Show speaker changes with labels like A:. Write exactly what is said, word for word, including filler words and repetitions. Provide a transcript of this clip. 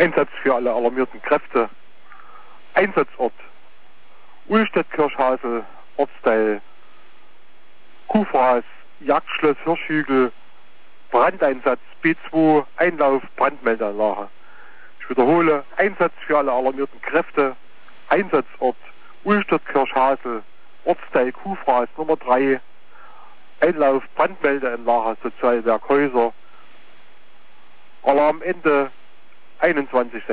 A: Einsatz für alle alarmierten Kräfte. Einsatzort Uhlstedt-Kirchhasel, Ortsteil Kufras, Jagdschloss Hirschhügel, Brandeinsatz B zwei, Einlauf, Brandmeldeanlage. Ich wiederhole, Einsatz für alle alarmierten Kräfte, Einsatzort Uhlstedt-Kirchhasel, Ortsteil Kufras Nummer drei, Einlauf, Brandmeldeanlage, Sozialwerk Häuser, Alarmende einundzwanzig